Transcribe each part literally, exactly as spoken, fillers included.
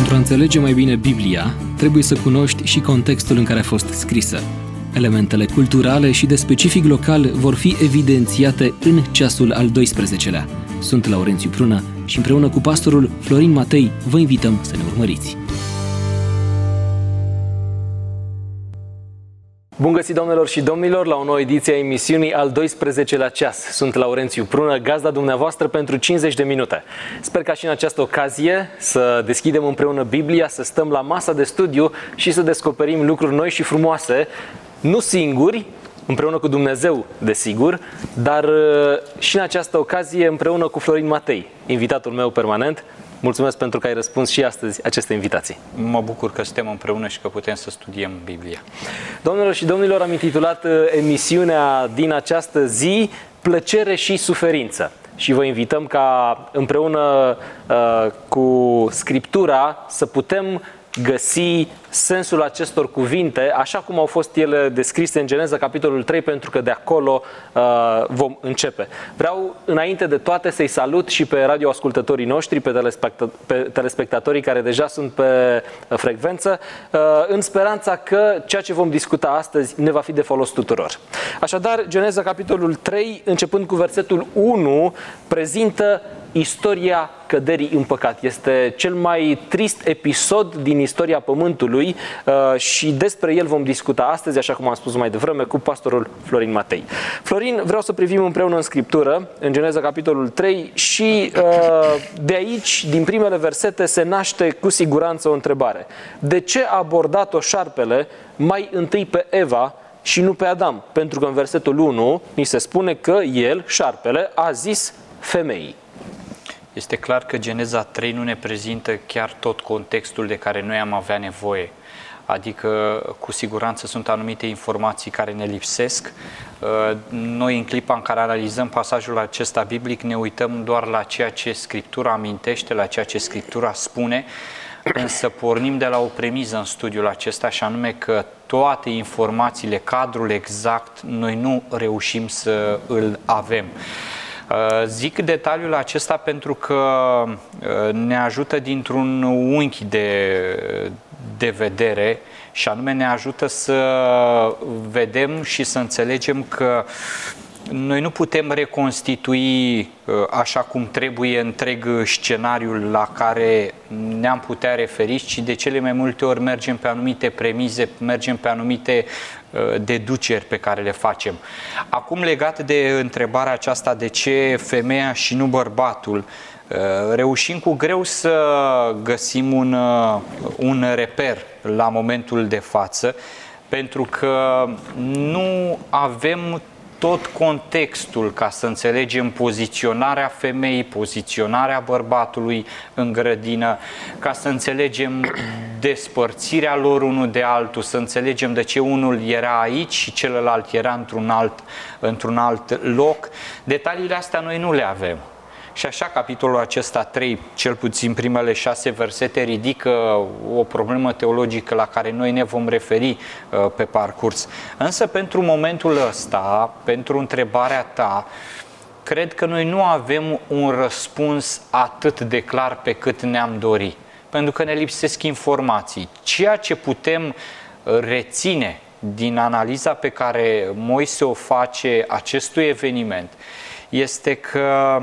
Pentru a înțelege mai bine Biblia, trebuie să cunoști și contextul în care a fost scrisă. Elementele culturale și de specific local vor fi evidențiate în ceasul al doisprezecelea. Sunt Laurențiu Prună și împreună cu pastorul Florin Matei vă invităm să ne urmăriți. Bun găsit, domnilor și domnilor, la o nouă ediție a emisiunii al doisprezecelea ceas. Sunt Laurențiu Prună, gazda dumneavoastră pentru cincizeci de minute. Sper ca și în această ocazie să deschidem împreună Biblia, să stăm la masa de studiu și să descoperim lucruri noi și frumoase, nu singuri, împreună cu Dumnezeu, desigur, dar și în această ocazie împreună cu Florin Matei, invitatul meu permanent. Mulțumesc pentru că ai răspuns și astăzi aceste invitații. Mă bucur că suntem împreună și că putem să studiem Biblia. Domnilor și domnilor, am intitulat emisiunea din această zi Plăcere și suferință. Și vă invităm ca împreună uh, cu Scriptura să putem găsi sensul acestor cuvinte, așa cum au fost ele descrise în Geneza, capitolul trei, pentru că de acolo uh, vom începe. Vreau, înainte de toate, să-i salut și pe radioascultătorii noștri, pe, telespecta- pe telespectatorii care deja sunt pe frecvență, uh, în speranța că ceea ce vom discuta astăzi ne va fi de folos tuturor. Așadar, Geneza, capitolul trei, începând cu versetul unu, prezintă istoria căderii în păcat. Este cel mai trist episod din istoria Pământului și despre el vom discuta astăzi, așa cum am spus mai devreme, cu pastorul Florin Matei. Florin, vreau să privim împreună în Scriptură, în Geneza capitolul trei, și de aici, din primele versete, se naște cu siguranță o întrebare. De ce a abordat-o șarpele mai întâi pe Eva și nu pe Adam? Pentru că în versetul unu ni se spune că el, șarpele, a zis femeii. Este clar că Geneza trei nu ne prezintă chiar tot contextul de care noi am avea nevoie. Adică, cu siguranță, sunt anumite informații care ne lipsesc. Noi, în clipa în care analizăm pasajul acesta biblic, ne uităm doar la ceea ce Scriptura amintește, la ceea ce Scriptura spune, însă pornim de la o premiză în studiul acesta, și anume că toate informațiile, cadrul exact, noi nu reușim să îl avem. Zic detaliul acesta pentru că ne ajută dintr-un unghi de, de vedere, și anume ne ajută să vedem și să înțelegem că noi nu putem reconstitui așa cum trebuie întreg scenariul la care ne-am putea referi, ci de cele mai multe ori mergem pe anumite premize, mergem pe anumite deduceri pe care le facem. Acum, legat de întrebarea aceasta, de ce femeia și nu bărbatul, reușim cu greu să găsim un, un reper la momentul de față, pentru că nu avem tot contextul ca să înțelegem poziționarea femeii, poziționarea bărbatului în grădină, ca să înțelegem despărțirea lor unul de altul, să înțelegem de ce unul era aici și celălalt era într-un alt, într-un alt loc. Detaliile astea noi nu le avem. Și așa, capitolul acesta trei, cel puțin primele șase versete, ridică o problemă teologică la care noi ne vom referi uh, pe parcurs. Însă, pentru momentul ăsta, pentru întrebarea ta, cred că noi nu avem un răspuns atât de clar pe cât ne-am dori, pentru că ne lipsesc informații. Ceea ce putem reține din analiza pe care Moise o face acestui eveniment este că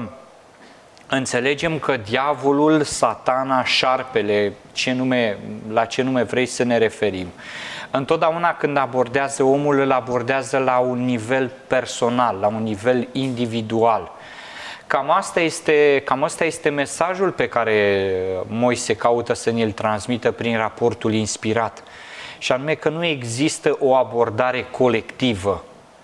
înțelegem că diavolul, satana, șarpele, ce nume, la ce nume vrei să ne referim, întotdeauna când abordează omul, îl abordează la un nivel personal, la un nivel individual. Cam asta este, cam asta este mesajul pe care Moise caută să ne-l transmită prin raportul inspirat, și anume că nu există o abordare colectivă.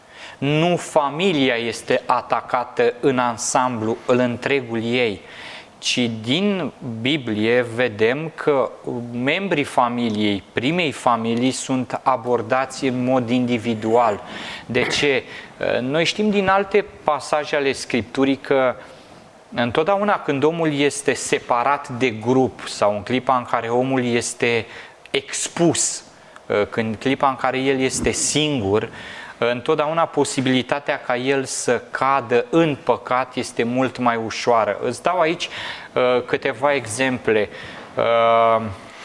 Nu familia este atacată în ansamblu, în întregul ei, ci din Biblie vedem că membrii familiei, primei familii, sunt abordați în mod individual. De ce? Noi știm din alte pasaje ale Scripturii că întotdeauna când omul este separat de grup sau în clipa în care omul este expus, când clipa în care el este singur, întotdeauna posibilitatea ca el să cadă în păcat este mult mai ușoară. Îți dau aici uh, câteva exemple. Uh,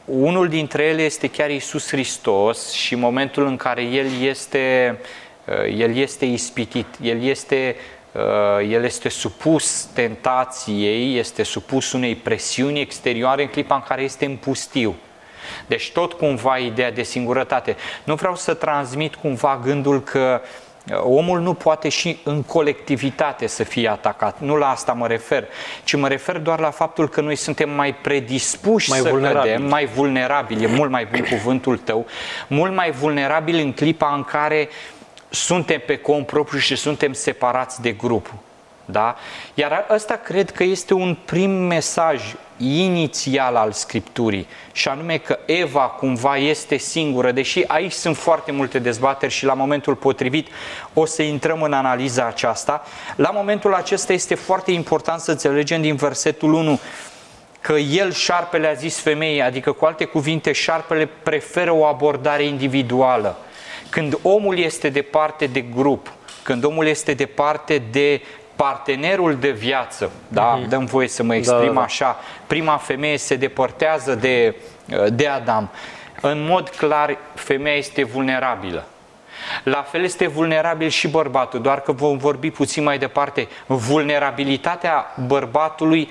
unul dintre ele este chiar Iisus Hristos și momentul în care El este, El este ispitit, El este, El este supus tentației, este supus unei presiuni exterioare în clipa în care este în pustiu. Deci tot cumva ideea de singurătate. Nu vreau să transmit cumva gândul că omul nu poate și în colectivitate să fie atacat. Nu la asta mă refer, ci mă refer doar la faptul că noi suntem mai predispuși mai să cădem, mai vulnerabili, e mult mai bun cuvântul tău, mult mai vulnerabili în clipa în care suntem pe cont propriu și suntem separați de grup. Da? Iar ăsta cred că este un prim mesaj inițial al Scripturii, și anume că Eva cumva este singură, deși aici sunt foarte multe dezbateri și la momentul potrivit o să intrăm în analiza aceasta. La momentul acesta este foarte important să înțelegem din versetul unu că el, șarpele, a zis femeii, adică cu alte cuvinte, șarpele preferă o abordare individuală. Când omul este departe de grup, când omul este departe de partenerul de viață, da? Uh-huh. Dăm voie să mă exprim da, da. așa, prima femeie se depărtează de, de Adam. În mod clar, femeia este vulnerabilă. La fel este vulnerabil și bărbatul, doar că vom vorbi puțin mai departe. Vulnerabilitatea bărbatului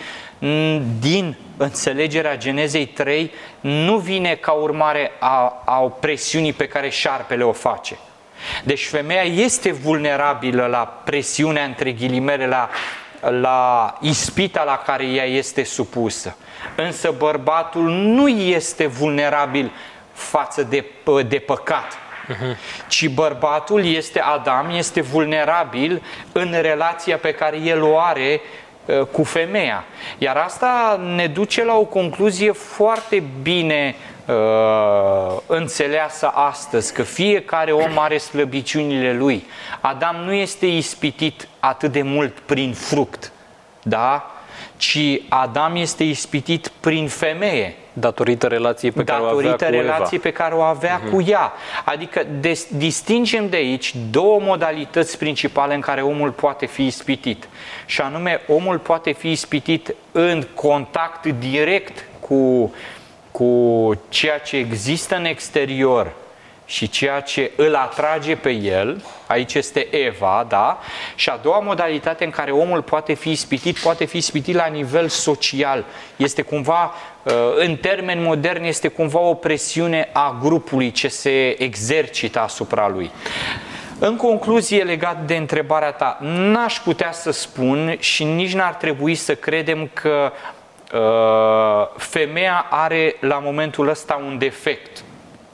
din înțelegerea Genezei trei nu vine ca urmare a, a presiunii pe care șarpele o face. Deci femeia este vulnerabilă la presiunea, între ghilimele, la, la ispita la care ea este supusă. Însă bărbatul nu este vulnerabil față de, de păcat. Uh-huh. Ci bărbatul este, Adam, este vulnerabil în relația pe care el o are uh, cu femeia. Iar asta ne duce la o concluzie foarte bine uh, înțeleasă astăzi, că fiecare om are slăbiciunile lui. Adam nu este ispitit atât de mult prin fruct, da? Ci Adam este ispitit prin femeie. Datorită relației pe care Datorită o avea cu relației Eva. pe care o avea uh-huh. cu ea. Adică des, distingem de aici două modalități principale în care omul poate fi ispitit. Și anume, omul poate fi ispitit în contact direct cu, cu ceea ce există în exterior și ceea ce îl atrage pe el, aici este Eva, da? Și a doua modalitate în care omul poate fi ispitit, poate fi ispitit la nivel social. Este cumva, în termeni moderni, este cumva o presiune a grupului ce se exercită asupra lui. În concluzie, legat de întrebarea ta, n-aș putea să spun și nici n-ar trebui să credem că uh, femeia are la momentul ăsta un defect.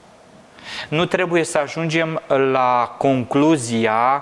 Nu trebuie să ajungem la concluzia,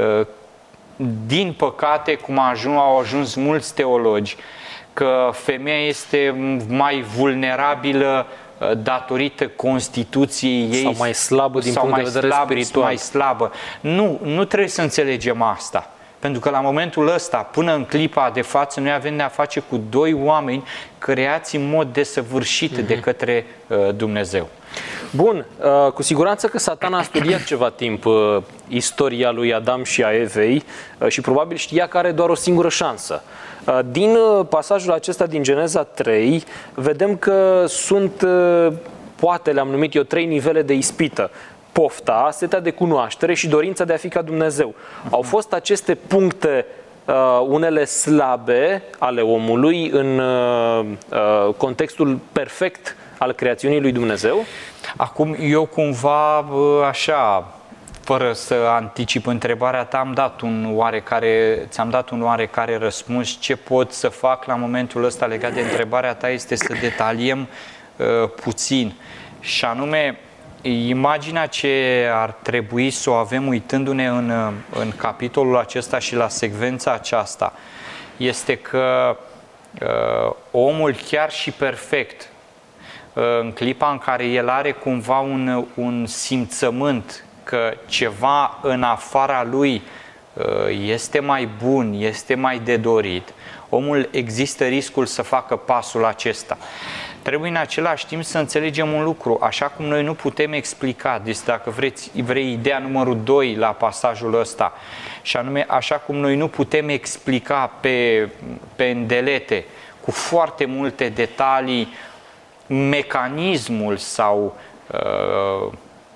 din păcate, cum au ajuns mulți teologi, că femeia este mai vulnerabilă datorită Constituției ei sau mai slabă din punct de vedere slab, spiritual. Mai slabă. Nu, nu trebuie să înțelegem asta. Pentru că la momentul ăsta, până în clipa de față, noi avem de-a face cu doi oameni creați în mod desăvârșit mm-hmm. de către uh, Dumnezeu. Bun, uh, cu siguranță că Satana a studiat ceva timp uh, istoria lui Adam și a Evei uh, și probabil știa că are doar o singură șansă. Uh, din uh, pasajul acesta din Geneza trei, vedem că sunt, uh, poate le-am numit eu, trei nivele de ispită. Pofta, setea de cunoaștere și dorința de a fi ca Dumnezeu. Uh-huh. Au fost aceste puncte, uh, unele slabe ale omului în uh, uh, contextul perfect al creațiunii lui Dumnezeu? Acum, eu cumva, așa, fără să anticip întrebarea ta, am dat un oarecare, ți-am dat un oarecare răspuns. Ce pot să fac la momentul ăsta legat de întrebarea ta este să detaliem uh, puțin. Și anume, imaginea ce ar trebui să o avem uitându-ne în, în capitolul acesta și la secvența aceasta este că uh, omul chiar și perfect, uh, în clipa în care el are cumva un, un simțământ că ceva în afara lui uh, este mai bun, este mai de dorit, omul există riscul să facă pasul acesta. Trebuie în același timp să înțelegem un lucru, așa cum noi nu putem explica, deci dacă vreți, vrei ideea numărul doi la pasajul ăsta, și anume, așa cum noi nu putem explica pe, pe îndelete, cu foarte multe detalii, mecanismul sau uh,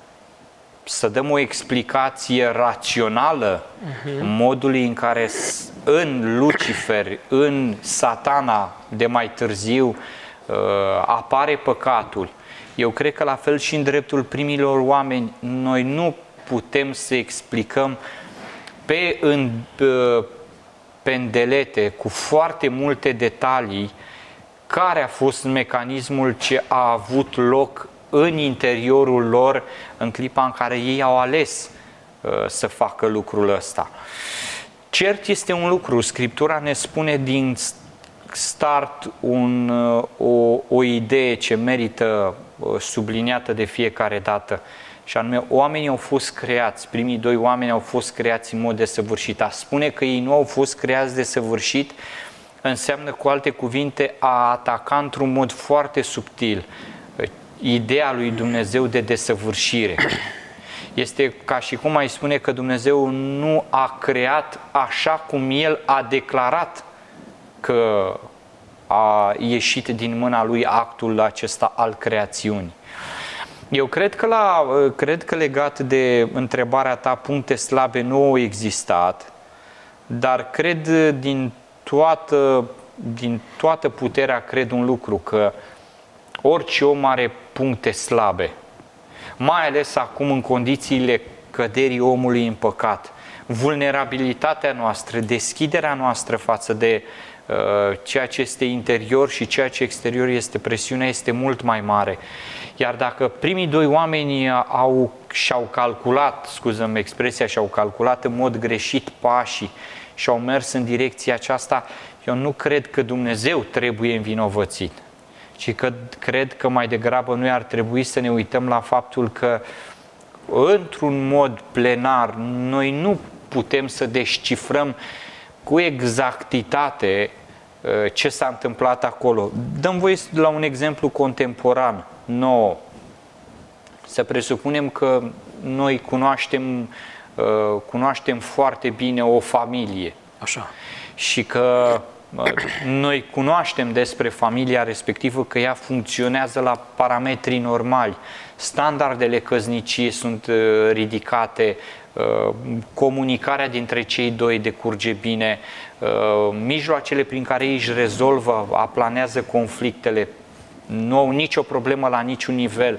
să dăm o explicație rațională uh-huh. modului în care în Lucifer, în Satana de mai târziu uh, apare păcatul. Eu cred că la fel și în dreptul primilor oameni, noi nu putem să explicăm pe în, uh, pendelete, cu foarte multe detalii, care a fost mecanismul ce a avut loc în interiorul lor în clipa în care ei au ales uh, să facă lucrul ăsta. Cert este un lucru, Scriptura ne spune din start un, uh, o, o idee ce merită uh, subliniată de fiecare dată, și anume, oamenii au fost creați, primii doi oameni au fost creați în mod desăvârșit. A spune că ei nu au fost creați desăvârșit înseamnă, cu alte cuvinte, a ataca într-un mod foarte subtil ideea lui Dumnezeu de desăvârșire. Este ca și cum ai spune că Dumnezeu nu a creat așa cum El a declarat că a ieșit din mâna Lui actul acesta al creațiunii. Eu cred că, la, cred că legat de întrebarea ta, puncte slabe nu au existat, dar cred din toată, din toată puterea, cred un lucru, că orice om are puncte slabe, mai ales acum în condițiile căderii omului în păcat. Vulnerabilitatea noastră, deschiderea noastră față de uh, ceea ce este interior și ceea ce exterior este, presiunea este mult mai mare. Iar dacă primii doi oameni au, și-au calculat, scuză-mi expresia, și-au calculat în mod greșit pașii și au mers în direcția aceasta, eu nu cred că Dumnezeu trebuie învinovățit, ci că cred că mai degrabă noi ar trebui să ne uităm la faptul că într-un mod plenar noi nu putem să descifrăm cu exactitate ce s-a întâmplat acolo. Dăm voie la un exemplu contemporan nouă. Să presupunem că noi cunoaștem, cunoaștem foarte bine o familie. Așa. Și că noi cunoaștem despre familia respectivă că ea funcționează la parametrii normali. Standardele căsniciei sunt ridicate, comunicarea dintre cei doi decurge bine, mijloacele prin care ei își rezolvă, aplanează conflictele, nu au nicio problemă la niciun nivel.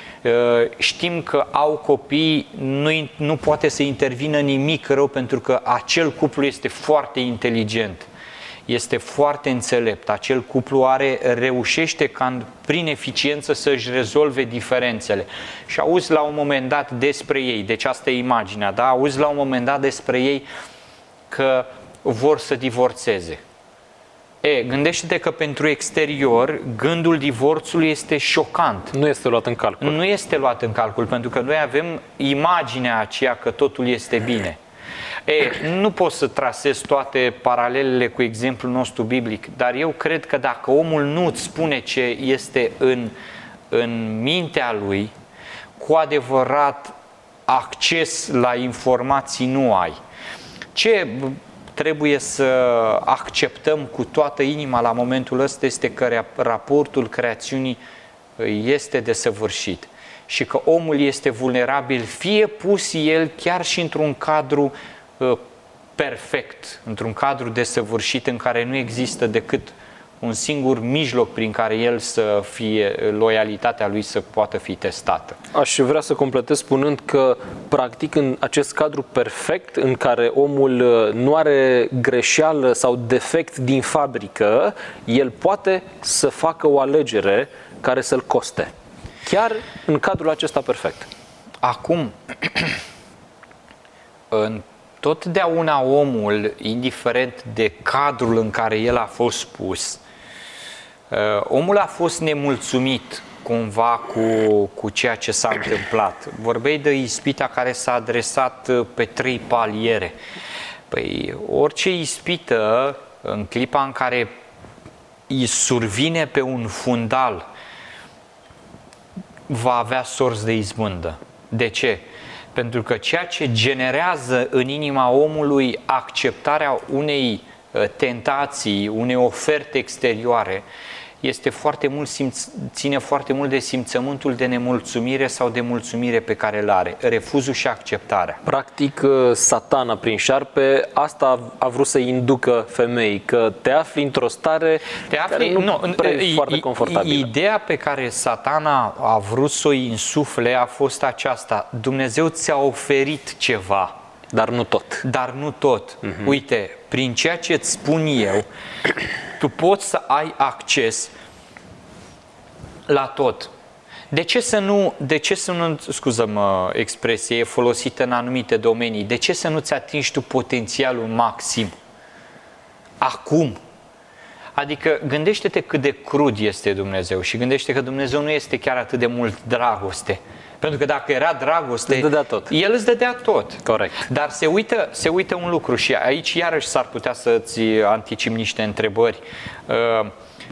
Știm că au copii, nu, nu poate să intervină nimic rău pentru că acel cuplu este foarte inteligent, este foarte înțelept. Acel cuplu are, reușește ca prin eficiență să-și rezolve diferențele. Și auzi la un moment dat despre ei, deci asta e imaginea, da? Auzi la un moment dat despre ei că vor să divorțeze. E, gândește-te că pentru exterior gândul divorțului este șocant. Nu este luat în calcul. Nu este luat în calcul, pentru că noi avem imaginea aceea că totul este bine. E, nu pot să trasez toate paralelele cu exemplul nostru biblic, dar eu cred că dacă omul nu îți spune ce este în, în mintea lui, cu adevărat acces la informații nu ai. Ce trebuie să acceptăm cu toată inima la momentul ăsta este că raportul creațiunii este desăvârșit și că omul este vulnerabil, fie pus el chiar și într-un cadru uh, perfect, într-un cadru desăvârșit în care nu există decât un singur mijloc prin care el să fie, loialitatea lui să poată fi testată. Aș vrea să completez spunând că, practic, în acest cadru perfect, în care omul nu are greșeală sau defect din fabrică, el poate să facă o alegere care să-l coste. Chiar în cadrul acesta perfect. Acum, în totdeauna omul, indiferent de cadrul în care el a fost pus, omul a fost nemulțumit cumva cu, cu ceea ce s-a întâmplat. Vorbeai de ispita care s-a adresat pe trei paliere. Păi, orice ispită, în clipa în care îi survine pe un fundal, va avea sorți de izbândă. De ce? Pentru că ceea ce generează în inima omului acceptarea unei tentații, unei oferte exterioare, este foarte mult simț, ține foarte mult de simțământul de nemulțumire sau de mulțumire pe care îl are, refuzul și acceptarea. Practic, Satana prin șarpe asta a vrut să inducă femeii, că te afli într-o stare te afli, care nu, nu prea e foarte confortabilă. Ideea pe care Satana a vrut să o insufle a fost aceasta: Dumnezeu ți-a oferit ceva, dar nu tot. Dar nu tot. Uh-huh. Uite, prin ceea ce îți spun eu, tu poți să ai acces la tot. De ce să nu, de ce să nu, scuză-mă expresie, e folosită în anumite domenii, de ce să nu-ți atingi tu potențialul maxim acum? Adică gândește-te cât de crud este Dumnezeu și gândește că Dumnezeu nu este chiar atât de mult dragoste. Pentru că dacă era dragoste, îți dădea tot. El îți dădea tot. Corect. Dar se uită, se uită un lucru și aici iarăși s-ar putea să-ți anticip niște întrebări. Uh,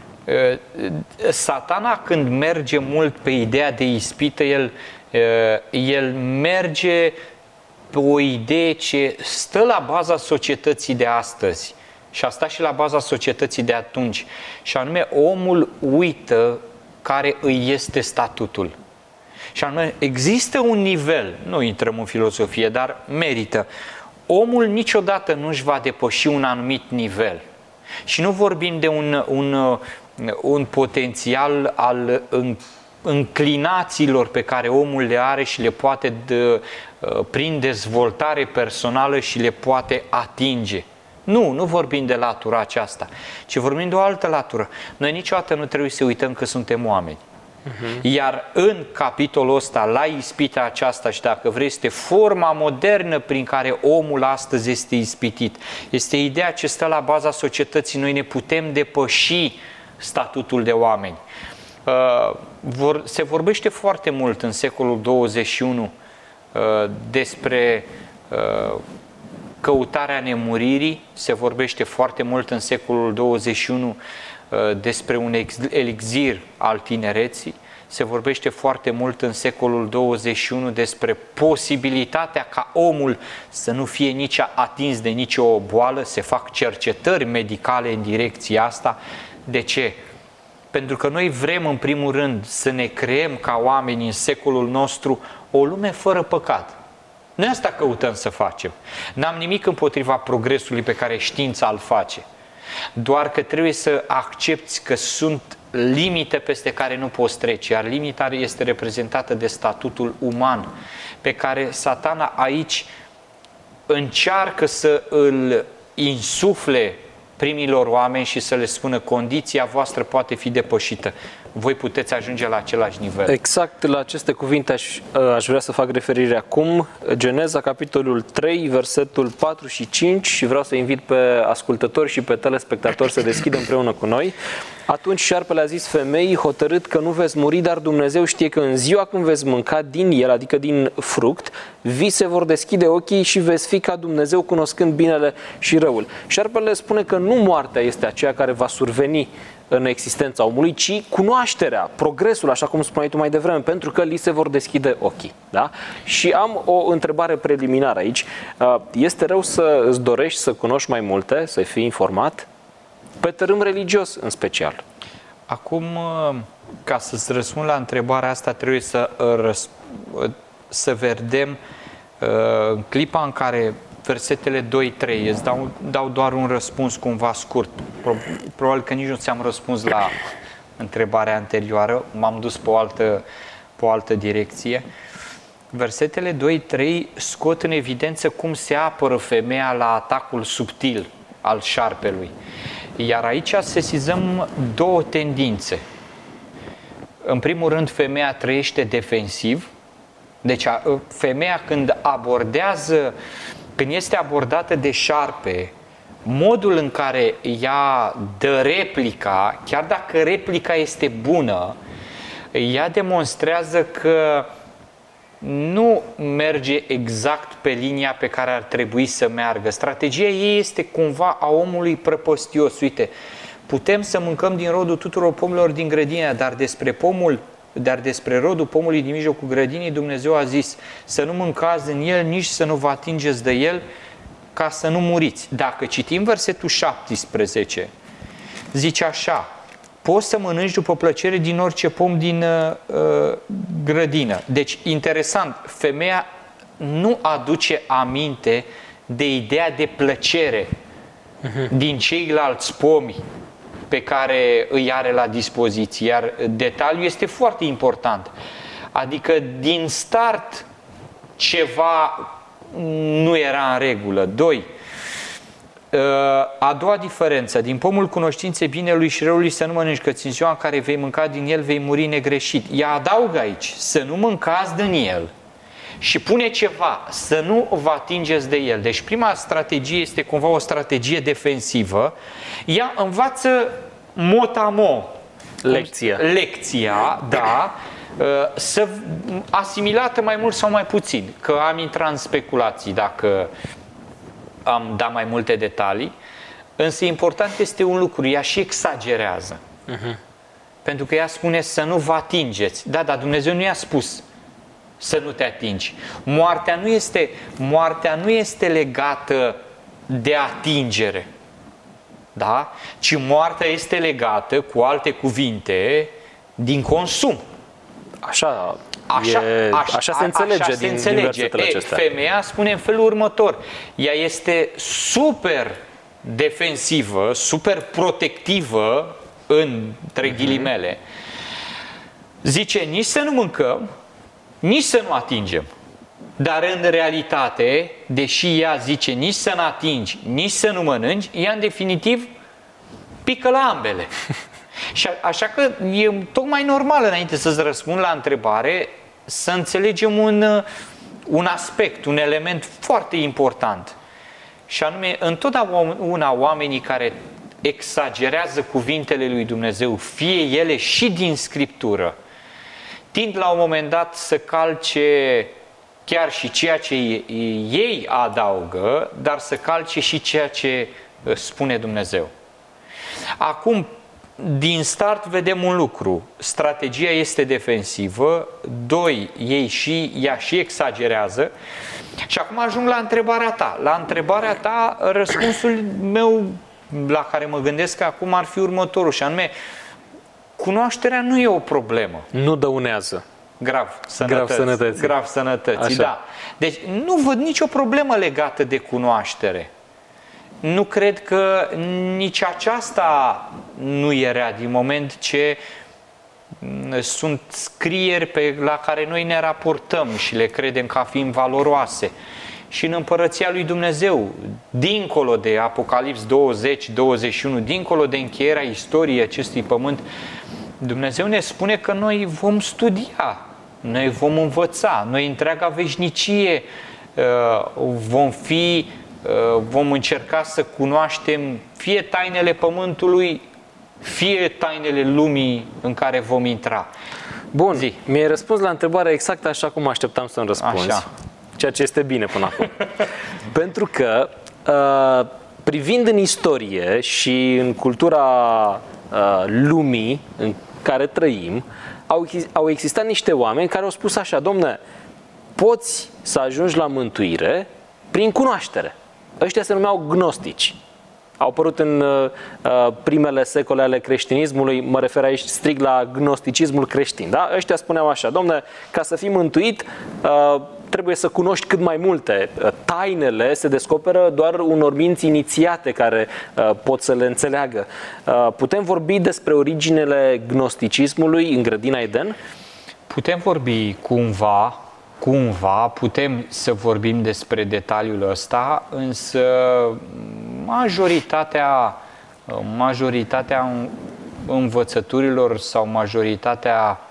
uh, Satana, când merge mult pe ideea de ispită, el, uh, el merge pe o idee ce stă la baza societății de astăzi și a stat și la baza societății de atunci. Și anume, omul uită care îi este statutul. Și anume, există un nivel, nu intrăm în filozofie, dar merită. Omul niciodată nu își va depăși un anumit nivel. Și nu vorbim de un, un, un potențial al înclinațiilor pe care omul le are și le poate de, prin dezvoltare personală și le poate atinge. Nu, nu vorbim de latura aceasta, ci vorbim de o altă latură. Noi niciodată nu trebuie să uităm că suntem oameni. Uh-huh. Iar în capitolul ăsta, la ispita aceasta, și dacă vrei, este forma modernă prin care omul astăzi este ispitit. Este ideea ce stă la baza societății. Noi ne putem depăși statutul de oameni. Uh, vor, se vorbește foarte mult în secolul douăzeci și unu uh, despre uh, căutarea nemuririi. Se vorbește foarte mult în secolul douăzeci și unu despre un elixir al tinereții. Se vorbește foarte mult în secolul douăzeci și unu despre posibilitatea ca omul să nu fie nici atins de nicio boală. Se fac cercetări medicale în direcția asta. De ce? Pentru că noi vrem, în primul rând, să ne creăm ca oameni în secolul nostru o lume fără păcat. Noi asta căutăm să facem. N-am nimic împotriva progresului pe care știința îl face. Doar că trebuie să accepti că sunt limite peste care nu poți trece, iar limita este reprezentată de statutul uman, pe care Satana aici încearcă să îl insufle primilor oameni și să le spună: condiția voastră poate fi depășită. Voi puteți ajunge la același nivel. Exact la aceste cuvinte aș, aș vrea să fac referire acum. Geneza, capitolul trei, versetul patru și cinci, și vreau să invit pe ascultători și pe telespectatori să deschidă împreună cu noi. Atunci șarpele a zis femeii: hotărât că nu veți muri, dar Dumnezeu știe că în ziua când veți mânca din el, adică din fruct, vi se vor deschide ochii și veți fi ca Dumnezeu, cunoscând binele și răul. Șarpele spune că nu moartea este aceea care va surveni în existența omului, ci cunoașterea, progresul, așa cum spuneai tu mai devreme, pentru că li se vor deschide ochii. Da? Și am o întrebare preliminară aici. Este rău să îți dorești să cunoști mai multe, să fii informat, pe tărâm religios în special? Acum, ca să-ți răspund la întrebarea asta, trebuie să, să vedem în clipa în care versetele doi trei, îți dau, dau doar un răspuns cumva scurt. Probabil că nici nu ți-am răspuns la întrebarea anterioară, m-am dus pe o altă, pe o altă direcție. Versetele doi trei scot în evidență cum se apără femeia la atacul subtil al șarpelui. Iar aici sesizăm două tendințe. În primul rând, femeia trăiește defensiv. Deci femeia, când abordează, când este abordată de șarpe, modul în care ea dă replica, chiar dacă replica este bună, ea demonstrează că nu merge exact pe linia pe care ar trebui să meargă. Strategia ei este cumva a omului prăpostios. Uite, putem să mâncăm din rodul tuturor pomilor din grădină, dar despre pomul Dar despre rodul pomului din mijlocul grădinii, Dumnezeu a zis să nu mâncați din el, nici să nu vă atingeți de el, ca să nu muriți. Dacă citim versetul șaptesprezece, zice așa: poți să mănânci după plăcere din orice pom din uh, grădină. Deci, interesant, femeia nu aduce aminte de ideea de plăcere uh-huh. din ceilalți pomi pe care îi are la dispoziție. Iar detaliul este foarte important. Adică, din start, ceva nu era în regulă. Doi, a doua diferență, din pomul cunoștinței binelui și răului să nu mănânci, că în ziua în care vei mânca din el vei muri negreșit. Ea adaugă aici, să nu mâncați din el și pune ceva, să nu vă atingeți de el. Deci prima strategie este cumva o strategie defensivă. Ea învață mot-a-mot lecția. Lecția, da, să asimilată mai mult sau mai puțin, că am intrat în speculații dacă am dat mai multe detalii, însă important este un lucru, ea și exagerează. Uh-huh. Pentru că ea spune să nu vă atingeți. Da, dar Dumnezeu nu i-a spus să nu te atingi. Moartea nu este, moartea nu este legată de atingere, da? Ci moartea este legată, cu alte cuvinte, din consum. Așa, Așa, e, așa, așa se înțelege așa se din, înțelege. din E, acestea. femeia spune în felul următor. Ea este super defensivă, super protectivă, între ghilimele. Zice, nici să nu mâncăm, nici să nu atingem. Dar în realitate, deși ea zice nici să nu atingi, nici să nu mănânci, ea în definitiv pică la ambele. Și așa că e tocmai normal, înainte să-ți răspund la întrebare, să înțelegem un, un aspect, un element foarte important. Și anume, întotdeauna oamenii care exagerează cuvintele lui Dumnezeu, fie ele și din Scriptură, tind la un moment dat să calce chiar și ceea ce ei adaugă, dar să calce și ceea ce spune Dumnezeu. Acum, din start vedem un lucru, strategia este defensivă, doi, ei și, ea și exagerează. Și acum ajung la întrebarea ta. La întrebarea ta, răspunsul meu la care mă gândesc acum ar fi următorul, și anume, cunoașterea nu e o problemă. Nu dăunează. Grav sănătăți. Grav sănătății. Grav sănătății, da. Deci nu văd nicio problemă legată de cunoaștere. Nu cred că nici aceasta nu e rea, din moment ce sunt scrieri pe, la care noi ne raportăm și le credem ca fiind valoroase. Și în Împărăția lui Dumnezeu, dincolo de Apocalips douăzeci douăzeci și unu, dincolo de încheierea istoriei acestui pământ, Dumnezeu ne spune că noi vom studia, noi vom învăța, noi întreaga veșnicie vom fi, vom încerca să cunoaștem fie tainele pământului, fie tainele lumii în care vom intra. Bun, zi. Mi-ai răspuns la întrebarea exact așa cum așteptam să-mi răspunzi. Așa. Ceea ce este bine până acum. Pentru că, uh, privind în istorie și în cultura uh, lumii în care trăim, au, au existat niște oameni care au spus așa: domne, poți să ajungi la mântuire prin cunoaștere. Ăștia se numeau gnostici. Au apărut în uh, primele secole ale creștinismului, mă refer aici strict la gnosticismul creștin. Da? Ăștia spuneau așa: domne, ca să fii mântuit, uh, trebuie să cunoști cât mai multe. Tainele se descoperă doar unor minți inițiate care uh, pot să le înțeleagă. Uh, putem vorbi despre originele gnosticismului în grădina Eden? Putem vorbi cumva, cumva, putem să vorbim despre detaliul ăsta, însă majoritatea, majoritatea învățăturilor sau majoritatea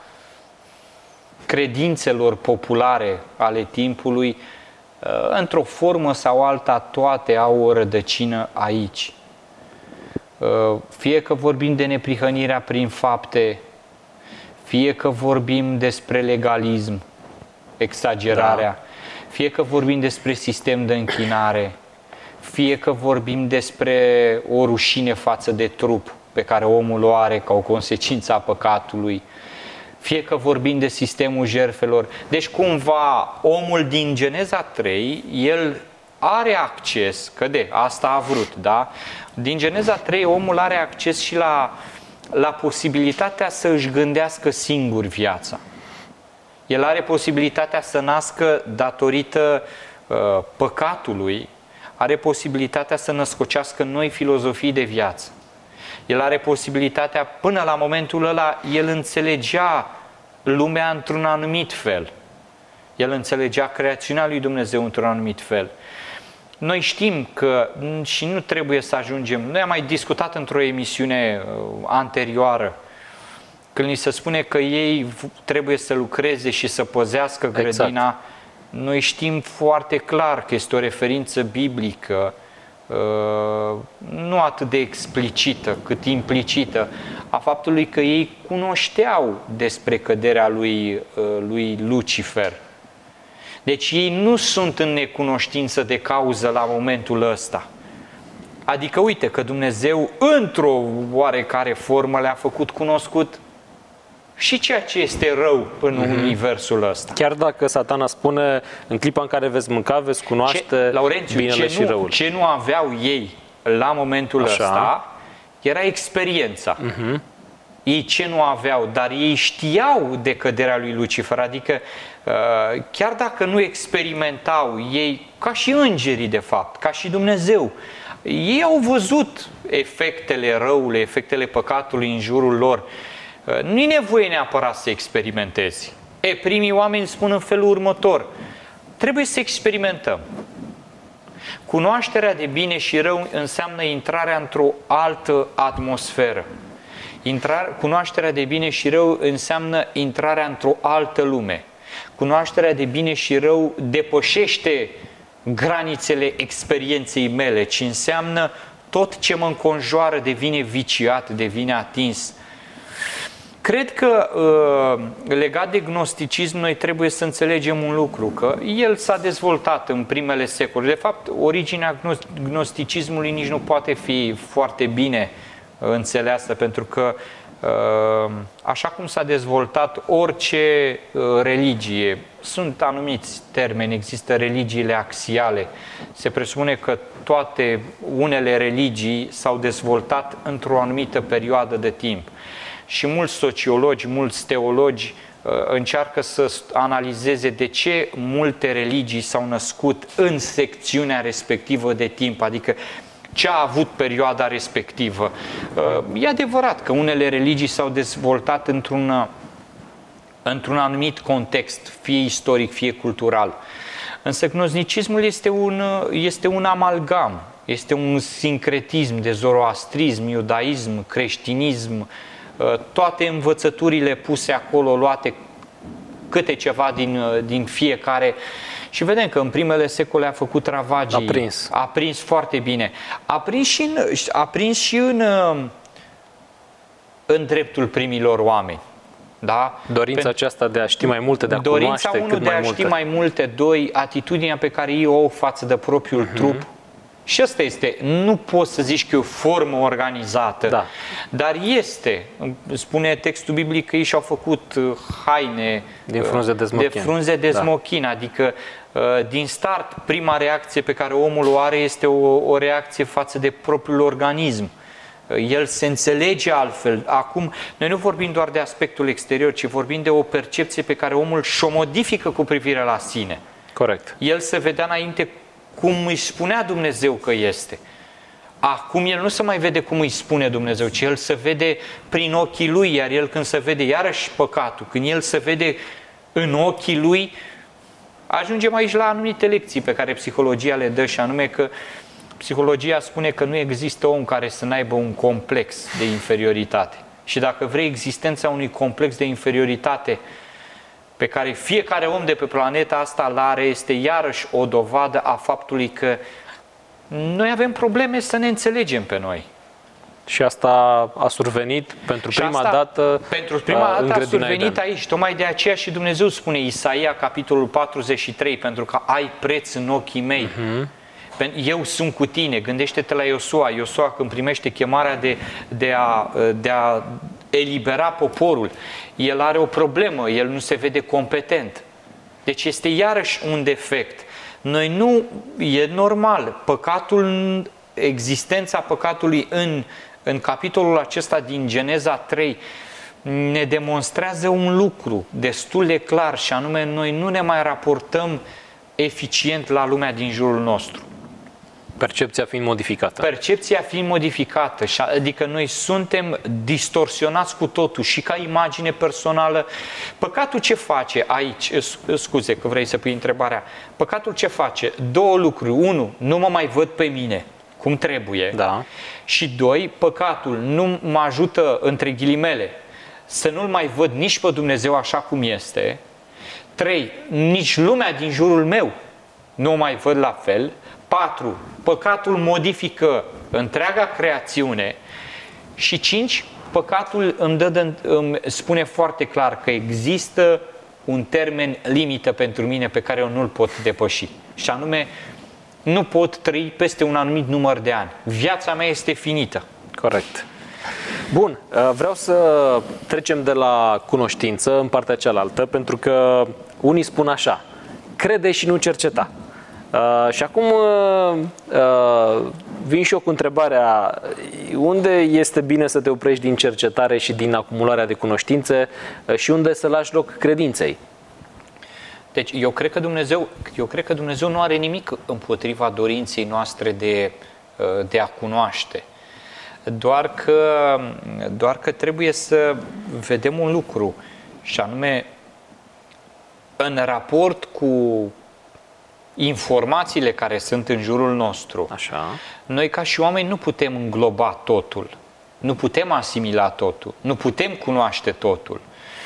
credințelor populare ale timpului, într-o formă sau alta, toate au o rădăcină aici. Fie că vorbim de neprihănirea prin fapte, fie că vorbim despre legalism, exagerarea, da. Fie că vorbim despre sistem de închinare, fie că vorbim despre o rușine față de trup pe care omul o are ca o consecință a păcatului, fie că vorbim de sistemul jertfelor. Deci cumva omul din Geneza trei, el are acces, că de asta a vrut, da? Din Geneza trei omul are acces și la la posibilitatea să își gândească singur viața. El are posibilitatea să nască datorită uh, păcatului, are posibilitatea să născocească noi filozofii de viață. El are posibilitatea, până la momentul ăla, el înțelegea lumea într-un anumit fel. El înțelegea creațiunea lui Dumnezeu într-un anumit fel. Noi știm că, și nu trebuie să ajungem, noi am mai discutat într-o emisiune anterioară, când ni se spune că ei trebuie să lucreze și să păzească grădina, exact. Noi știm foarte clar că este o referință biblică, nu atât de explicită, cât implicită, a faptului că ei cunoșteau despre căderea lui, lui Lucifer. Deci ei nu sunt în necunoștință de cauză la momentul ăsta. Adică uite că Dumnezeu într-o oarecare formă le-a făcut cunoscut și ceea ce este rău în mm-hmm. universul ăsta. Chiar dacă Satana spune, în clipa în care veți mânca, veți cunoaște ce, Laurențiu, binele ce și nu, răul. Ce nu aveau ei la momentul Așa. ăsta era experiența. Mm-hmm. Ei ce nu aveau, dar ei știau de căderea lui Lucifer, adică chiar dacă nu experimentau ei, ca și îngerii de fapt, ca și Dumnezeu, ei au văzut efectele răului, efectele păcatului în jurul lor. Nu e nevoie neapărat să experimentezi. E, primii oameni spun în felul următor: trebuie să experimentăm. Cunoașterea de bine și rău înseamnă intrarea într-o altă atmosferă. Intrar, cunoașterea de bine și rău înseamnă intrarea într-o altă lume. Cunoașterea de bine și rău depășește granițele experienței mele, ci înseamnă tot ce mă înconjoară devine viciat, devine atins. Cred că legat de gnosticism noi trebuie să înțelegem un lucru, că el s-a dezvoltat în primele secole. De fapt, originea gnosticismului nici nu poate fi foarte bine înțeleasă, pentru că așa cum s-a dezvoltat orice religie, sunt anumiți termeni, există religiile axiale. Se presupune că toate unele religii s-au dezvoltat într-o anumită perioadă de timp. Și mulți sociologi, mulți teologi încearcă să analizeze de ce multe religii s-au născut în secțiunea respectivă de timp, adică ce a avut perioada respectivă. E adevărat că unele religii s-au dezvoltat într-un, într-un anumit context, fie istoric, fie cultural. Însă gnosticismul este un, este un amalgam, este un sincretism de zoroastrism, iudaism, creștinism, toate învățăturile puse acolo, luate câte ceva din, din fiecare. Și vedem că în primele secole a făcut ravagii. A prins. A prins foarte bine. A prins și în, a prins și în, în dreptul primilor oameni. Da? Dorința Pen- aceasta de a ști mai multe, de a dorința cunoaște cât de mai a multe. ști mai multe. Doi, atitudinea pe care ei o au față de propriul uh-huh. trup. Și asta este, nu poți să zici că e o formă organizată, da. Dar este, spune textul biblic că ei și-au făcut haine din frunze de smochin, de frunze de da. smochin, adică din start prima reacție pe care omul o are este o, o reacție față de propriul organism. El se înțelege altfel. Acum, noi nu vorbim doar de aspectul exterior, ci vorbim de o percepție pe care omul și-o modifică cu privire la sine. Corect. El se vedea înainte cum îi spunea Dumnezeu că este. Acum el nu se mai vede cum îi spune Dumnezeu, ci el se vede prin ochii lui, iar el când se vede iarăși păcatul, când el se vede în ochii lui, ajungem aici la anumite lecții pe care psihologia le dă, și anume că psihologia spune că nu există om care să n-aibă un complex de inferioritate. Și dacă vrei existența unui complex de inferioritate pe care fiecare om de pe planeta asta îl are, este iarăși o dovadă a faptului că noi avem probleme să ne înțelegem pe noi. Și asta a survenit pentru și prima asta, dată Pentru prima în dată a survenit Eden. aici. Tocmai de aceea și Dumnezeu spune, Isaia, capitolul patruzeci și trei, pentru că ai preț în ochii mei. Uh-huh. Eu sunt cu tine. Gândește-te la Iosua. Iosua când primește chemarea de, de, a, de a elibera poporul, el are o problemă, el nu se vede competent. Deci este iarăși un defect. Noi nu, e normal, păcatul, existența păcatului în, în capitolul acesta din Geneza trei ne demonstrează un lucru destul de clar, și anume noi nu ne mai raportăm eficient la lumea din jurul nostru. Percepția fiind modificată. Percepția fiind modificată, adică noi suntem distorsionați cu totul și ca imagine personală. Păcatul ce face aici? Scuze că vrei să pui întrebarea. Păcatul ce face? Două lucruri. Unu, nu mă mai văd pe mine cum trebuie. Da. Și doi, păcatul nu mă ajută, între ghilimele, să nu-L mai văd nici pe Dumnezeu așa cum este. Trei, nici lumea din jurul meu nu o mai văd la fel. Patru, păcatul modifică întreaga creațiune. Și cinci, păcatul îmi, dă, îmi spune foarte clar că există un termen limită pentru mine pe care eu nu-l pot depăși. Și anume, nu pot trăi peste un anumit număr de ani. Viața mea este finită. Corect. Bun, vreau să trecem de la cunoștință în partea cealaltă, pentru că unii spun așa: crede și nu cerceta. Uh, și acum uh, uh, vin și eu cu întrebarea: unde este bine să te oprești din cercetare și din acumularea de cunoștințe uh, și unde să lași loc credinței? Deci eu cred că Dumnezeu, eu cred că Dumnezeu nu are nimic împotriva dorinței noastre de, de a cunoaște. Doar că, doar că trebuie să vedem un lucru, și anume, în raport cu informațiile care sunt în jurul nostru, așa, noi ca și oameni nu putem îngloba totul, nu putem asimila totul, nu putem cunoaște totul.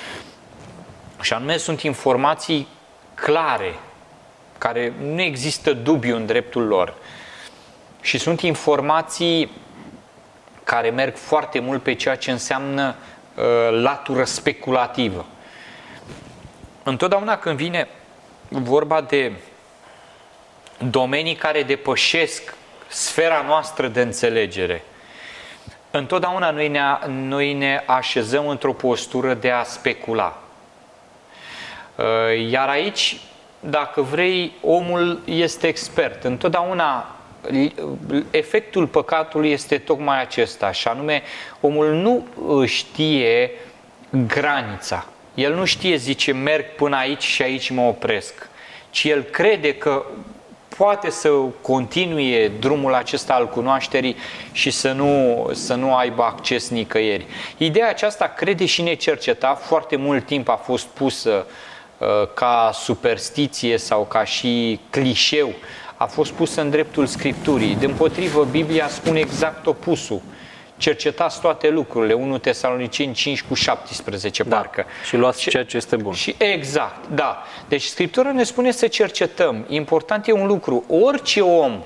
Și anume, sunt informații clare, care nu există dubiu în dreptul lor. Și sunt informații care merg foarte mult pe ceea ce înseamnă uh, latură speculativă. Întotdeauna când vine vorba de domenii care depășesc sfera noastră de înțelegere, întotdeauna noi ne, noi ne așezăm într-o postură de a specula. Iar aici, dacă vrei, omul este expert. Întotdeauna efectul păcatului este tocmai acesta, și anume, omul nu știe granița. El nu știe, zice, merg până aici și aici mă opresc, ci el crede că poate să continue drumul acesta al cunoașterii și să nu, să nu aibă acces nicăieri. Ideea aceasta, crede și necerceta, foarte mult timp a fost pusă uh, ca superstiție sau ca și clișeu, a fost pusă în dreptul Scripturii. Dimpotrivă, Biblia spune exact opusul. Cercetați toate lucrurile, unu Tesaloniceni cinci cu șaptesprezece, da, parcă. Și luați ceea ce este bun. Și exact, da. Deci Scriptura ne spune să cercetăm. Important e un lucru. Orice om,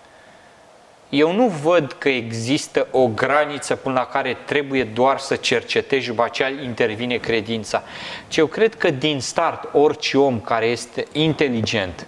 eu nu văd că există o graniță până la care trebuie doar să cercetezi și după aceea intervine credința. Ci eu cred că din start orice om care este inteligent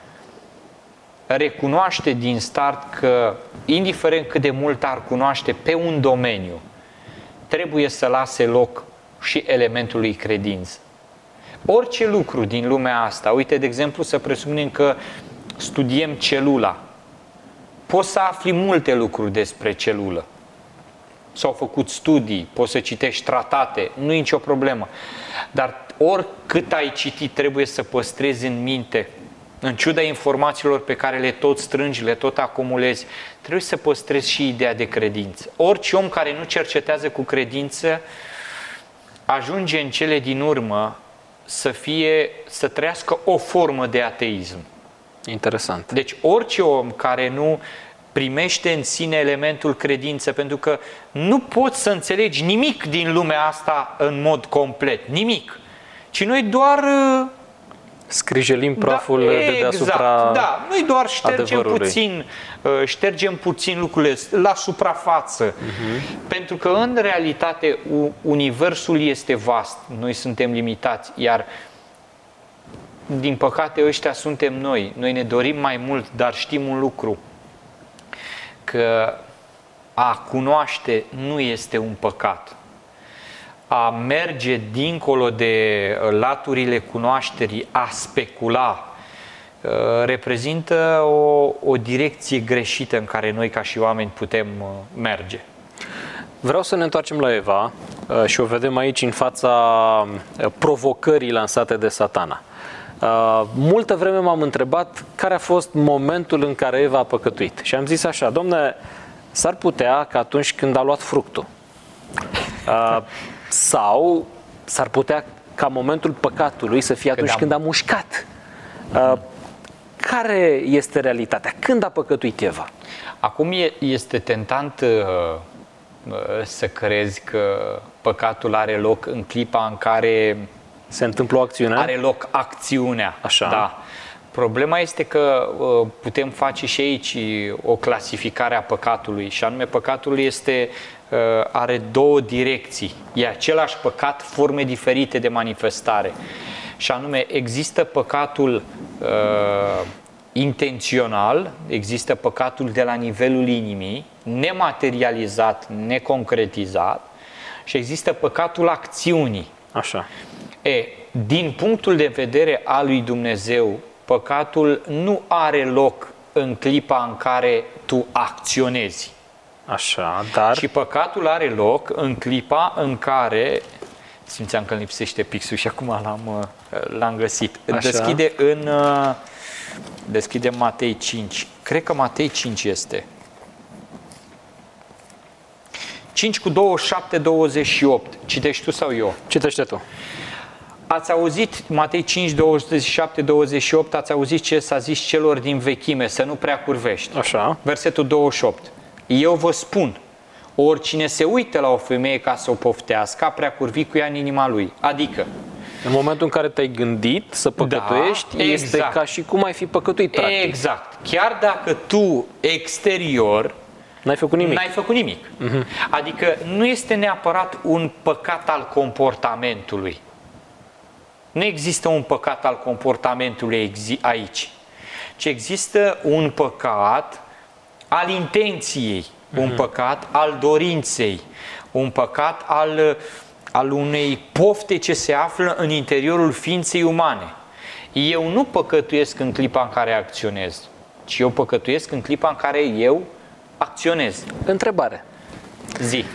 recunoaște din start că, indiferent cât de mult ar cunoaște pe un domeniu, trebuie să lase loc și elementului credință. Orice lucru din lumea asta, uite, de exemplu, să presupunem că studiem celula. Poți să afli multe lucruri despre celulă. S-au făcut studii, poți să citești tratate, nu e nicio problemă. Dar oricât ai citit, trebuie să păstrezi în minte, în ciuda informațiilor pe care le tot strângi, le tot acumulezi, trebuie să păstrezi și ideea de credință. Orice om care nu cercetează cu credință ajunge în cele din urmă să fie, să trăiască o formă de ateism. Interesant. Deci orice om care nu primește în sine elementul credință, pentru că nu poți să înțelegi nimic din lumea asta în mod complet, nimic. Ci noi doar scrijelim praful da, de deasupra exact, da, noi doar ștergem adevărului. puțin, ștergem puțin lucrurile la suprafață. Uh-huh. Pentru că în realitate universul este vast, noi suntem limitați, iar din păcate ăștia suntem noi. Noi ne dorim mai mult, dar știm un lucru, că a cunoaște nu este un păcat. A merge dincolo de laturile cunoașterii, a specula, reprezintă o, o direcție greșită în care noi ca și oameni putem merge. Vreau să ne întoarcem la Eva și o vedem aici în fața provocării lansate de Satana. Multă vreme m-am întrebat care a fost momentul în care Eva a păcătuit. Și am zis așa, domne, s-ar putea că atunci când a luat fructul. Sau s-ar putea ca momentul păcatului să fie atunci când a mușcat. Care este realitatea? Când a păcătuit Eva? Acum este tentant uh, să crezi că păcatul are loc în clipa în care se întâmplă o acțiune? Are loc acțiunea. Așa. Da. Problema este că uh, putem face și aici o clasificare a păcatului, și anume păcatul este, uh, are două direcții. E același păcat, forme diferite de manifestare. Și anume, există păcatul uh, intențional, există păcatul de la nivelul inimii, nematerializat, neconcretizat, și există păcatul acțiunii. Așa. E, din punctul de vedere al lui Dumnezeu, păcatul nu are loc în clipa în care tu acționezi. Așa, dar... Și păcatul are loc în clipa în care... Simțeam că îmi lipsește pixul și acum l-am, l-am găsit. Așa. Deschide în... Deschide Matei cinci. Cred că Matei cinci este. cinci cu douăzeci și șapte douăzeci și opt. Citești tu sau eu? Citește tu. Ați auzit, Matei cinci, douăzeci și șapte douăzeci și opt, ați auzit ce s-a zis celor din vechime, să nu prea curvești. Așa. Versetul douăzeci și opt. Eu vă spun, oricine se uită la o femeie ca să o poftească, a prea curvi cu ea în inima lui. Adică... În momentul în care te-ai gândit să păcătuiești, da, este exact. Ca și cum ai fi păcătuit, practic. Exact. Chiar dacă tu, exterior, n-ai făcut nimic. N-ai făcut nimic. Uh-huh. Adică nu este neapărat un păcat al comportamentului. Nu există un păcat al comportamentului aici, ci există un păcat al intenției, uh-huh. un păcat al dorinței, un păcat al, al unei pofte ce se află în interiorul ființei umane. Eu nu păcătuiesc în clipa în care acționez, ci eu păcătuiesc în clipa în care eu acționez. Întrebare. Zi.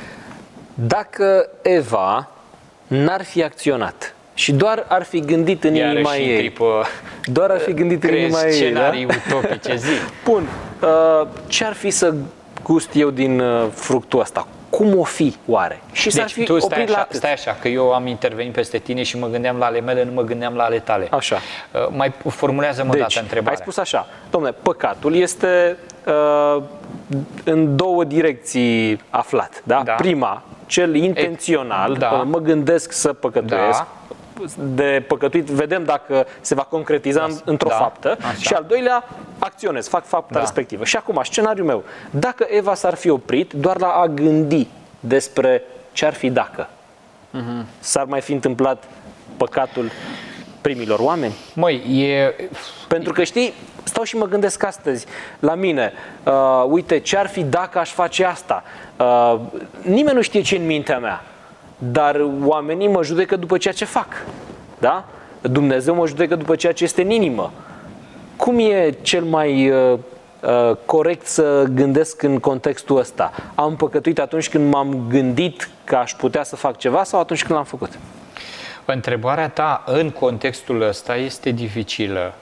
Dacă Eva n-ar fi acționat și doar ar fi gândit în Iarăși inima ei, tripă, doar ar fi gândit în inima ei, scenarii da? utopice, zi. Bun. Uh, ce ar fi să gust eu din uh, fructul ăsta? Cum o fi oare? Și deci, s-ar fi tu stai oprit așa, la atât. stai așa, că eu am intervenit peste tine și mă gândeam la ale mele, nu mă gândeam la ale tale. Așa. Uh, mai formulează-mă deci, dată întrebarea. ai spus așa, dom'le, păcatul este uh, în două direcții aflat, da? Da. Prima, cel intențional, da. Mă gândesc să păcătuiesc, da. De păcătuit, vedem dacă se va concretiza da. într-o da. faptă. Așa. Și al doilea, acționez, fac fapta da. respectivă. Și acum, scenariul meu, dacă Eva s-ar fi oprit doar la a gândi despre ce ar fi dacă, uh-huh. s-ar mai fi întâmplat păcatul primilor oameni? Măi, e... Pentru că știi, stau și mă gândesc astăzi la mine, uh, uite, ce ar fi dacă aș face asta? Uh, nimeni nu știe ce în mintea mea, dar oamenii mă judecă după ceea ce fac, da? Dumnezeu mă judecă după ceea ce este în inimă. Cum e cel mai uh, uh, corect să gândesc în contextul ăsta? Am păcătuit atunci când m-am gândit că aș putea să fac ceva sau atunci când l-am făcut? Întrebarea ta în contextul ăsta este dificilă,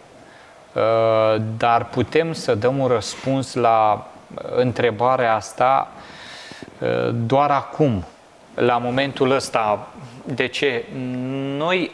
dar putem să dăm un răspuns la întrebarea asta doar acum, la momentul ăsta. De ce? Noi,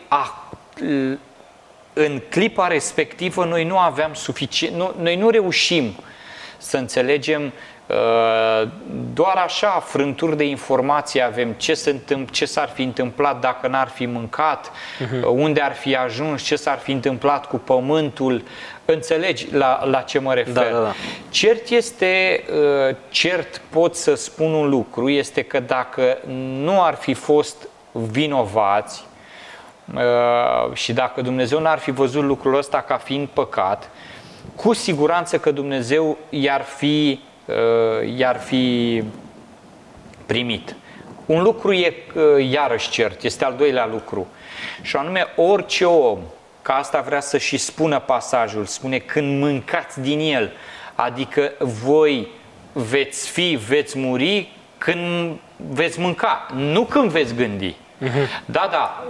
în clipa respectivă, noi nu aveam suficient, nu, noi nu reușim să înțelegem doar așa frânturi de informații avem, ce, se întâmpl- ce s-ar fi întâmplat dacă n-ar fi mâncat, uh-huh. unde ar fi ajuns, ce s-ar fi întâmplat cu pământul. Înțelegi la, la ce mă refer? Da, da, da. Cert este, cert pot să spun un lucru, este că dacă nu ar fi fost vinovați și dacă Dumnezeu n-ar fi văzut lucrul ăsta ca fiind păcat, cu siguranță că Dumnezeu i-ar fi i-ar fi primit. Un lucru e iarăși cert, este al doilea lucru. Și anume, orice om, că asta vrea să și spună pasajul, spune când mâncați din el, adică voi veți fi, veți muri când veți mânca, nu când veți gândi. Uh-huh. Da, da,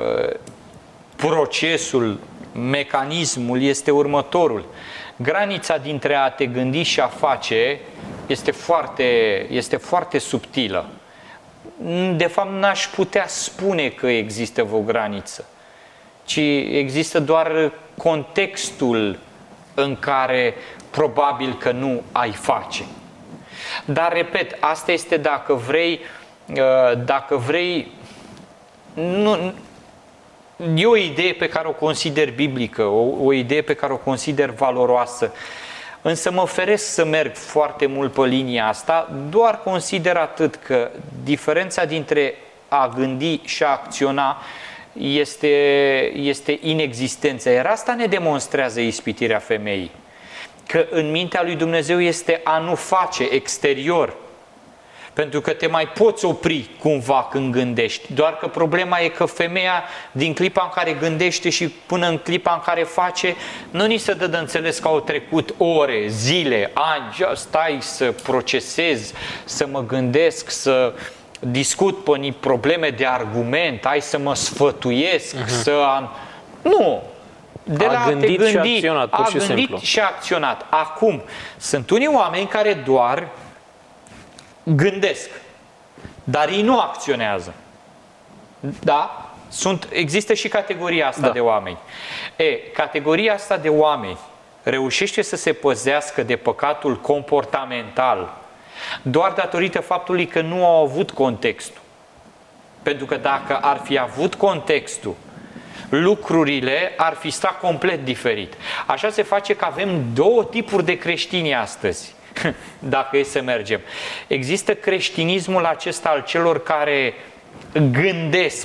procesul, mecanismul este următorul. Granița dintre a te gândi și a face este foarte, este foarte subtilă. De fapt, n-aș putea spune că există vreo graniță, ci există doar contextul în care probabil că nu ai face. Dar, repet, asta este dacă vrei, dacă vrei, nu, e o idee pe care o consider biblică, o, o idee pe care o consider valoroasă, însă mă feresc să merg foarte mult pe linia asta, doar consider atât că diferența dintre a gândi și a acționa este, este inexistența. Iar asta ne demonstrează ispitirea femeii. Că în mintea lui Dumnezeu este a nu face exterior. Pentru că te mai poți opri cumva când gândești. Doar că problema e că femeia, din clipa în care gândește și până în clipa în care face, nu ni se dă de înțeles că au trecut ore, zile, ani, stai să procesez, să mă gândesc, să discut pe probleme de argument, hai să mă sfătuiesc, uh-huh. să am... Nu! De a la gândit te gândi, și acționat, pur a și gândit simplu. și acționat. Acum, sunt unii oameni care doar gândesc, dar ei nu acționează. Da? Sunt, există și categoria asta da. de oameni. E, categoria asta de oameni reușește să se păzească de păcatul comportamental doar datorită faptului că nu au avut contextul. Pentru că dacă ar fi avut contextul, lucrurile ar fi stat complet diferit. Așa se face că avem două tipuri de creștini astăzi, dacă e să mergem. Există creștinismul acesta al celor care gândesc,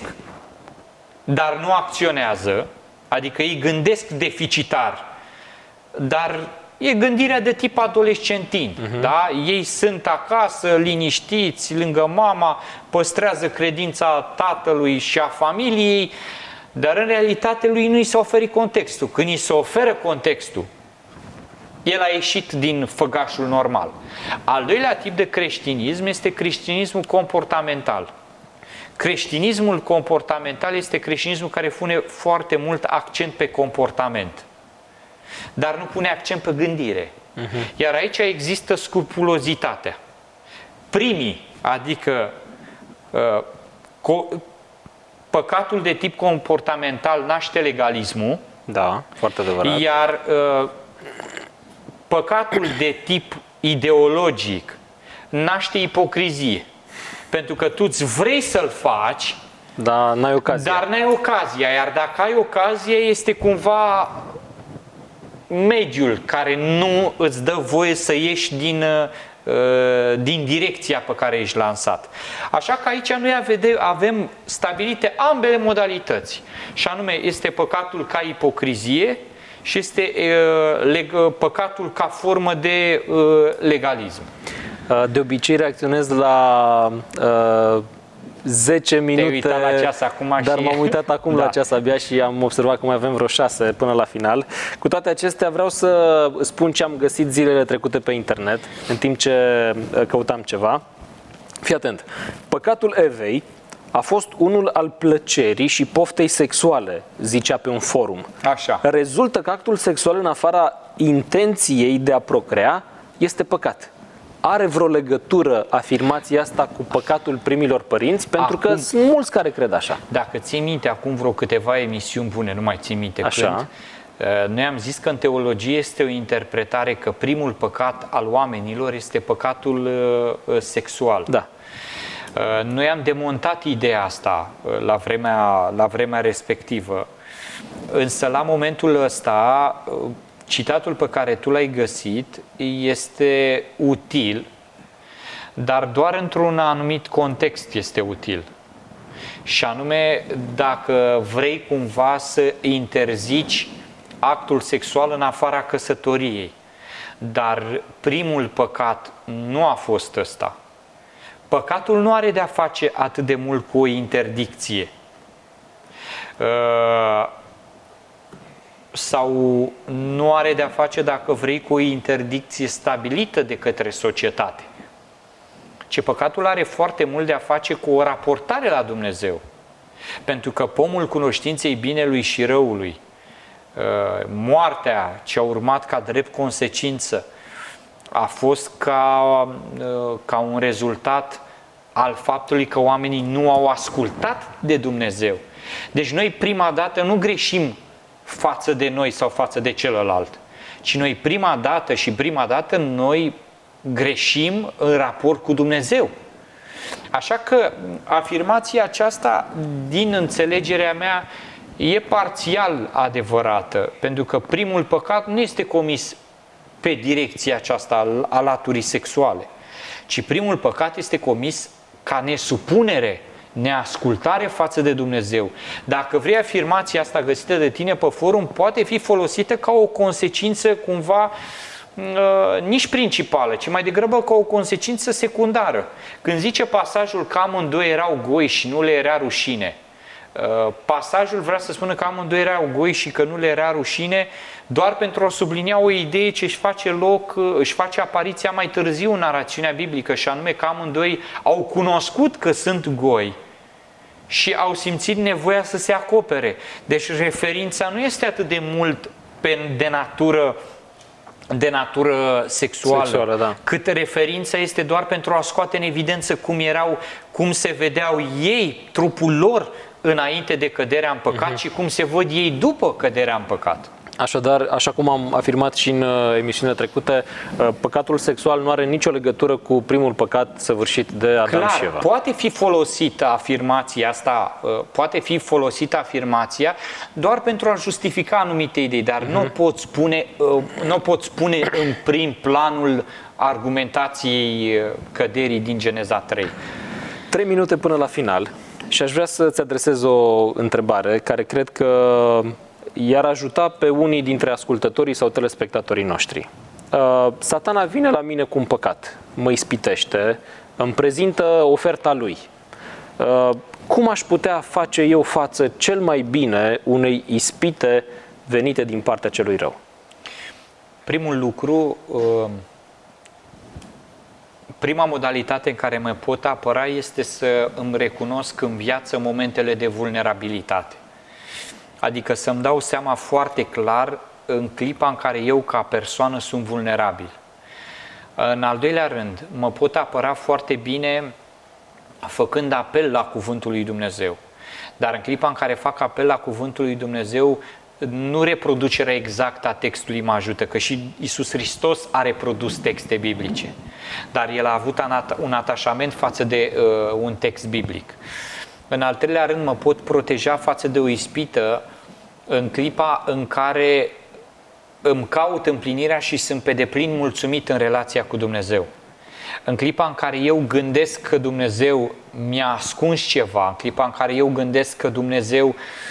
dar nu acționează, adică ei gândesc deficitar, dar e gândirea de tip adolescentin. Uh-huh. Da? Ei sunt acasă, liniștiți, lângă mama, păstrează credința tatălui și a familiei, dar în realitate lui nu i se oferă contextul. Când îi se oferă contextul, el a ieșit din făgașul normal. Al doilea tip de creștinism este creștinismul comportamental. Creștinismul comportamental este creștinismul care pune foarte mult accent pe comportament, dar nu pune accent pe gândire. Uh-huh. Iar aici există scrupulozitatea. Primii, adică uh, co- păcatul de tip comportamental naște legalismul. Da, foarte adevărat. Iar uh, păcatul de tip ideologic naște ipocrizie. Pentru că tu îți vrei să-l faci, dar n-ai ocazia. Dar n-ai ocazia. Iar dacă ai ocazie, este cumva mediul care nu îți dă voie să ieși din, din direcția pe care ești lansat. Așa că aici noi avem stabilite ambele modalități. Și anume, este păcatul ca ipocrizie și este păcatul ca formă de legalism. De obicei reacționez la uh, zece minute, la ceas acum dar și... m-am uitat acum da. la ceas abia și am observat că mai avem vreo șase până la final. Cu toate acestea vreau să spun ce am găsit zilele trecute pe internet, în timp ce căutam ceva. Fii atent. Păcatul Evei a fost unul al plăcerii și poftei sexuale, zicea pe un forum. Așa. Rezultă că actul sexual în afara intenției de a procrea este păcat. Are vreo legătură afirmația asta cu păcatul primilor părinți? Pentru acum, că sunt mulți care cred așa. Dacă ții minte, acum vreo câteva emisiuni bune, nu mai ții minte așa. când, noi am zis că în teologie este o interpretare că primul păcat al oamenilor este păcatul sexual. Da. Noi am demontat ideea asta la vremea, la vremea respectivă, însă la momentul ăsta citatul pe care tu l-ai găsit este util, dar doar într-un anumit context este util. Și anume, dacă vrei cumva să interzici actul sexual în afara căsătoriei. Dar primul păcat nu a fost ăsta. Păcatul nu are de-a face atât de mult cu o interdicție. Uh, sau nu are de-a face, dacă vrei, cu o interdicție stabilită de către societate. ci păcatul are foarte mult de a face cu o raportare la Dumnezeu. Pentru că pomul cunoștinței binelui și răului, moartea ce a urmat ca drept consecință, a fost ca, ca un rezultat al faptului că oamenii nu au ascultat de Dumnezeu. Deci noi prima dată nu greșim față de noi sau față de celălalt, ci noi prima dată și prima dată noi greșim în raport cu Dumnezeu. Așa că afirmația aceasta, din înțelegerea mea, e parțial adevărată, pentru că primul păcat nu este comis pe direcția aceasta a laturii sexuale, ci primul păcat este comis ca nesupunere, neascultare față de Dumnezeu. Dacă vrei, afirmația asta găsită de tine pe forum poate fi folosită ca o consecință cumva nici principală, ci mai degrabă ca o consecință secundară. Când zice pasajul că amândoi erau goi și nu le era rușine, pasajul vrea să spună că amândoi erau goi și că nu le era rușine doar pentru a sublinia o idee ce își face loc, își face apariția mai târziu în narațiunea biblică, și anume că amândoi au cunoscut că sunt goi și au simțit nevoia să se acopere. Deci referința nu este atât de mult de natură de natură sexuală, sexuală da. cât referința este doar pentru a scoate în evidență cum erau, cum se vedeau ei, trupul lor, înainte de căderea în păcat, uh-huh. și cum se văd ei după căderea în păcat. Așadar, așa cum am afirmat și în emisiunea trecută, păcatul sexual nu are nicio legătură cu primul păcat săvârșit de Adam Clar, și Eva. Poate fi folosită afirmația asta, poate fi folosită afirmația doar pentru a justifica anumite idei, dar uh-huh. nu pot spune, nu pot spune în prim planul argumentației căderii din Geneza trei. Trei minute până la final și aș vrea să-ți adresez o întrebare care cred că i-ar ajuta pe unii dintre ascultătorii sau telespectatorii noștri. Uh, Satana vine la mine cu un păcat, mă ispitește, îmi prezintă oferta lui. Uh, cum aș putea face eu față cel mai bine unei ispite venite din partea celui rău? Primul lucru, uh, prima modalitate în care mă pot apăra este să îmi recunosc în viață momentele de vulnerabilitate. Adică să-mi dau seama foarte clar în clipa în care eu ca persoană sunt vulnerabil. În al doilea rând, mă pot apăra foarte bine făcând apel la Cuvântul lui Dumnezeu. Dar în clipa în care fac apel la Cuvântul lui Dumnezeu, nu reproducerea exactă a textului mă ajută, că și Iisus Hristos a reprodus texte biblice. Dar El a avut un atașament față de uh, un text biblic. În al treilea rând, mă pot proteja față de o ispită în clipa în care îmi caut împlinirea și sunt pe deplin mulțumit în relația cu Dumnezeu. În clipa în care eu gândesc că Dumnezeu mi-a ascuns ceva, în clipa în care eu gândesc că Dumnezeu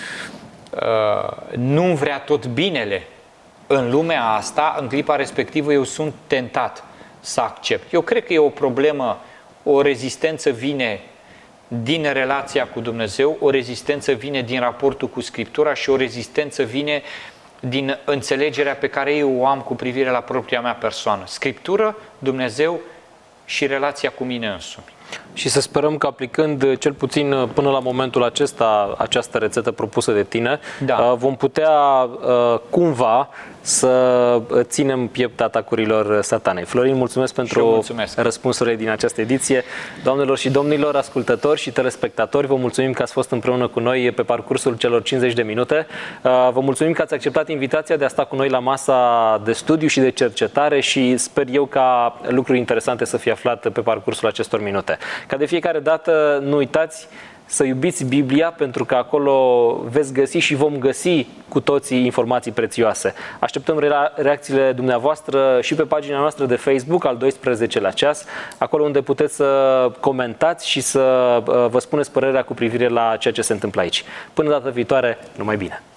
uh, nu vrea tot binele în lumea asta, în clipa respectivă eu sunt tentat să accept. Eu cred că e o problemă, o rezistență vine din relația cu Dumnezeu, o rezistență vine din raportul cu Scriptura și o rezistență vine din înțelegerea pe care eu o am cu privire la propria mea persoană. Scriptură, Dumnezeu și relația cu mine însumi. Și să sperăm că aplicând cel puțin până la momentul acesta această rețetă propusă de tine, da. vom putea cumva să ținem piept atacurilor satanei. Florin, mulțumesc pentru mulțumesc. răspunsurile din această ediție. Doamnelor și domnilor, ascultători și telespectatori, vă mulțumim că ați fost împreună cu noi pe parcursul celor cincizeci de minute. Vă mulțumim că ați acceptat invitația de a sta cu noi la masa de studiu și de cercetare și sper eu ca lucruri interesante să fie aflate pe parcursul acestor minute. Ca de fiecare dată, nu uitați să iubiți Biblia, pentru că acolo veți găsi și vom găsi cu toții informații prețioase. Așteptăm reacțiile dumneavoastră și pe pagina noastră de Facebook, al doisprezecelea ceas, acolo unde puteți să comentați și să vă spuneți părerea cu privire la ceea ce se întâmplă aici. Până data viitoare, numai bine!